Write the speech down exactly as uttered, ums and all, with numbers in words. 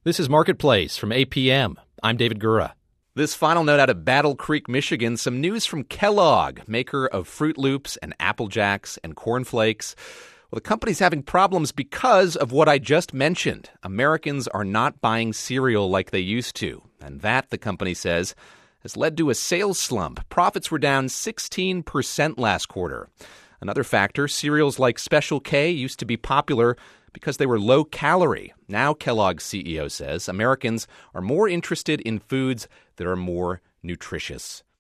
This is Marketplace from A P M. I'm David Gura. This final note out of Battle Creek, Michigan, some news from Kellogg, maker of Fruit Loops and Apple Jacks and Corn Flakes. Well, the company's having problems because of what I just mentioned. Americans are not buying cereal like they used to. And that, the company says, has led to a sales slump. Profits were down sixteen percent last quarter. Another factor, cereals like Special K used to be popular because they were low-calorie. Now, Kellogg's C E O says Americans are more interested in foods that are more nutritious.